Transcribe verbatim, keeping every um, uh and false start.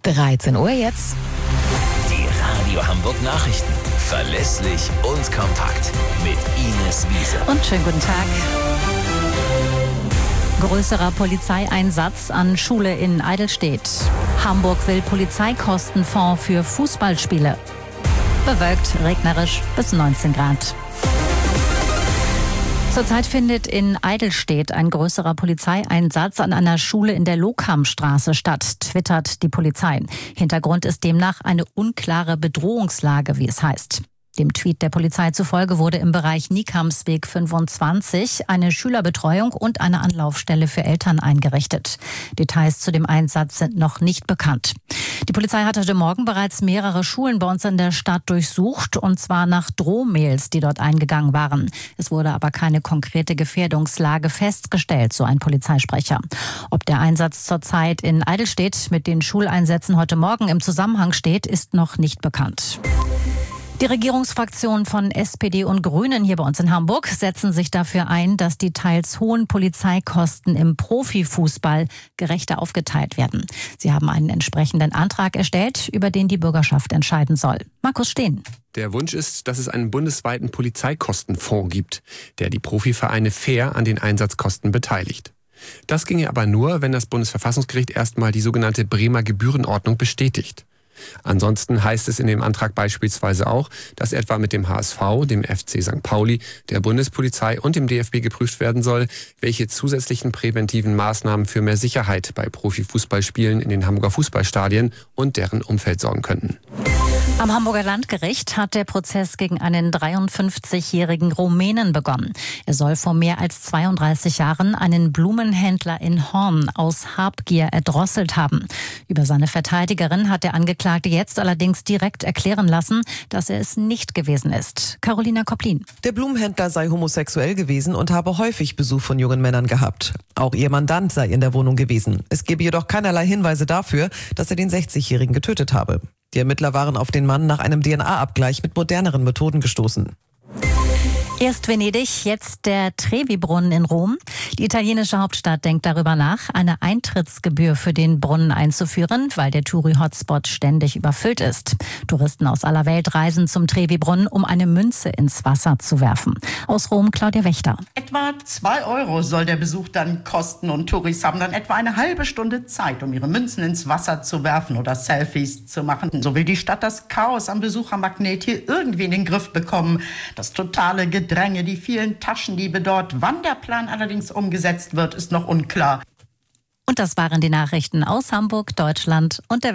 dreizehn Uhr jetzt. Die Radio Hamburg Nachrichten. Verlässlich und kompakt. Mit Ines Wiese. Und schönen guten Tag. Größerer Polizeieinsatz an Schule in Eidelstedt. Hamburg will Polizeikostenfonds für Fußballspiele. Bewölkt, regnerisch bis neunzehn Grad. Zurzeit findet in Eidelstedt ein größerer Polizeieinsatz an einer Schule in der Lokhamstraße statt, twittert die Polizei. Hintergrund ist demnach eine unklare Bedrohungslage, wie es heißt. Dem Tweet der Polizei zufolge wurde im Bereich Niekamsweg fünfundzwanzig eine Schülerbetreuung und eine Anlaufstelle für Eltern eingerichtet. Details zu dem Einsatz sind noch nicht bekannt. Die Polizei hat heute Morgen bereits mehrere Schulen bei uns in der Stadt durchsucht, und zwar nach Drohmails, die dort eingegangen waren. Es wurde aber keine konkrete Gefährdungslage festgestellt, so ein Polizeisprecher. Ob der Einsatz zurzeit in Eidelstedt mit den Schuleinsätzen heute Morgen im Zusammenhang steht, ist noch nicht bekannt. Die Regierungsfraktionen von S P D und Grünen hier bei uns in Hamburg setzen sich dafür ein, dass die teils hohen Polizeikosten im Profifußball gerechter aufgeteilt werden. Sie haben einen entsprechenden Antrag erstellt, über den die Bürgerschaft entscheiden soll. Markus Steen. Der Wunsch ist, dass es einen bundesweiten Polizeikostenfonds gibt, der die Profivereine fair an den Einsatzkosten beteiligt. Das ginge aber nur, wenn das Bundesverfassungsgericht erstmal die sogenannte Bremer Gebührenordnung bestätigt. Ansonsten heißt es in dem Antrag beispielsweise auch, dass etwa mit dem H S V, dem F C Sankt Pauli, der Bundespolizei und dem D F B geprüft werden soll, welche zusätzlichen präventiven Maßnahmen für mehr Sicherheit bei Profifußballspielen in den Hamburger Fußballstadien und deren Umfeld sorgen könnten. Am Hamburger Landgericht hat der Prozess gegen einen dreiundfünfzigjährigen Rumänen begonnen. Er soll vor mehr als zweiunddreißig Jahren einen Blumenhändler in Horn aus Habgier erdrosselt haben. Über seine Verteidigerin hat der Angeklagte jetzt allerdings direkt erklären lassen, dass er es nicht gewesen ist. Carolina Kopplin. Der Blumenhändler sei homosexuell gewesen und habe häufig Besuch von jungen Männern gehabt. Auch ihr Mandant sei in der Wohnung gewesen. Es gebe jedoch keinerlei Hinweise dafür, dass er den sechzigjährigen getötet habe. Die Ermittler waren auf den Mann nach einem D N A-Abgleich mit moderneren Methoden gestoßen. Erst Venedig, jetzt der Trevi-Brunnen in Rom. Die italienische Hauptstadt denkt darüber nach, eine Eintrittsgebühr für den Brunnen einzuführen, weil der Touri-Hotspot ständig überfüllt ist. Touristen aus aller Welt reisen zum Trevi-Brunnen, um eine Münze ins Wasser zu werfen. Aus Rom, Claudia Wächter. Etwa zwei Euro soll der Besuch dann kosten, und Touris haben dann etwa eine halbe Stunde Zeit, um ihre Münzen ins Wasser zu werfen oder Selfies zu machen. So will die Stadt das Chaos am Besuchermagnet hier irgendwie in den Griff bekommen. Das totale Gedränge, die vielen Taschendiebe dort. Wann der Plan allerdings umgesetzt wird, ist noch unklar. Und das waren die Nachrichten aus Hamburg, Deutschland und der Welt.